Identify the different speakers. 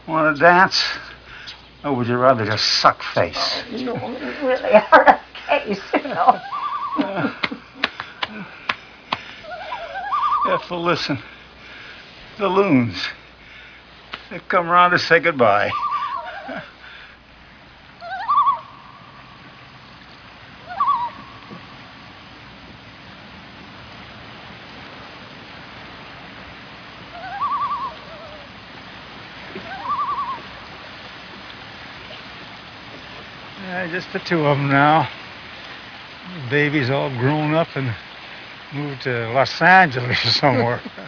Speaker 1: Want to dance? Or would you rather just suck face?
Speaker 2: Oh, no, you really are a case.
Speaker 1: Yeah, well, listen. The loons. They've come around to say goodbye. Yeah, just the two of them now. The baby's all grown up and moved to Los Angeles or somewhere.